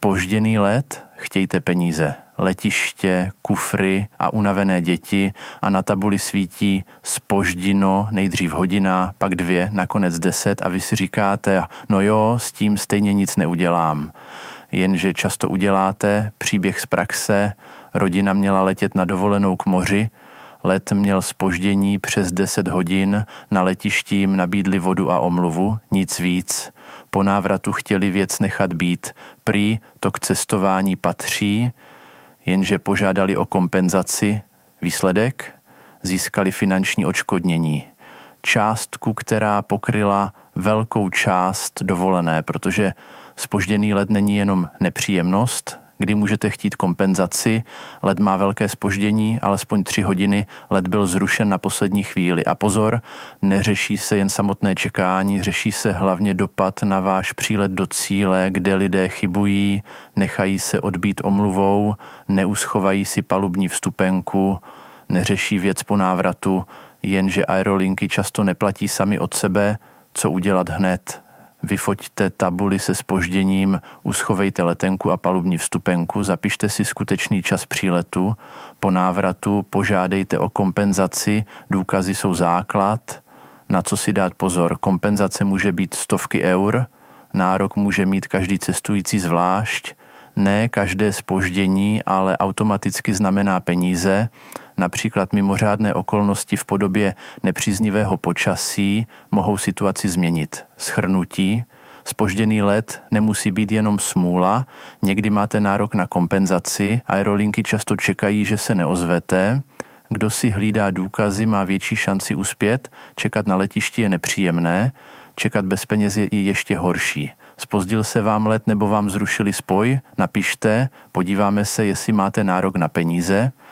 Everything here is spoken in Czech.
Zpožděný let, chtějte peníze. Letiště, kufry a unavené děti a na tabuli svítí zpožděno, nejdřív hodina, pak 2, nakonec 10 a vy si říkáte, no jo, s tím stejně nic neudělám. Jenže často uděláte, příběh z praxe, rodina měla letět na dovolenou k moři, let měl zpoždění přes 10 hodin, na letišti jim nabídli vodu a omluvu, nic víc. Po návratu chtěli věc nechat být, prý to k cestování patří, jenže požádali o kompenzaci. Výsledek? Získali finanční odškodnění. Částku, která pokryla velkou část dovolené, protože zpožděný let není jenom nepříjemnost, kdy můžete chtít kompenzaci, let má velké zpoždění, alespoň 3 hodiny, let byl zrušen na poslední chvíli. A pozor, neřeší se jen samotné čekání, řeší se hlavně dopad na váš přílet do cíle, kde lidé chybují, nechají se odbít omluvou, neuschovají si palubní vstupenku, neřeší věc po návratu, jenže aerolinky často neplatí sami od sebe, co udělat hned. Vyfoťte tabuli se zpožděním, uschovejte letenku a palubní vstupenku, zapište si skutečný čas příletu, po návratu požádejte o kompenzaci, důkazy jsou základ, na co si dát pozor. Kompenzace může být stovky eur, nárok může mít každý cestující zvlášť, ne každé zpoždění, ale automaticky znamená peníze, například mimořádné okolnosti v podobě nepříznivého počasí mohou situaci změnit. Shrnutí. Zpožděný let nemusí být jenom smůla, někdy máte nárok na kompenzaci, aerolinky často čekají, že se neozvete, kdo si hlídá důkazy, má větší šanci uspět, čekat na letišti je nepříjemné, čekat bez peněz je ještě horší. Zpozdil se vám let nebo vám zrušili spoj? Napište, podíváme se, jestli máte nárok na peníze.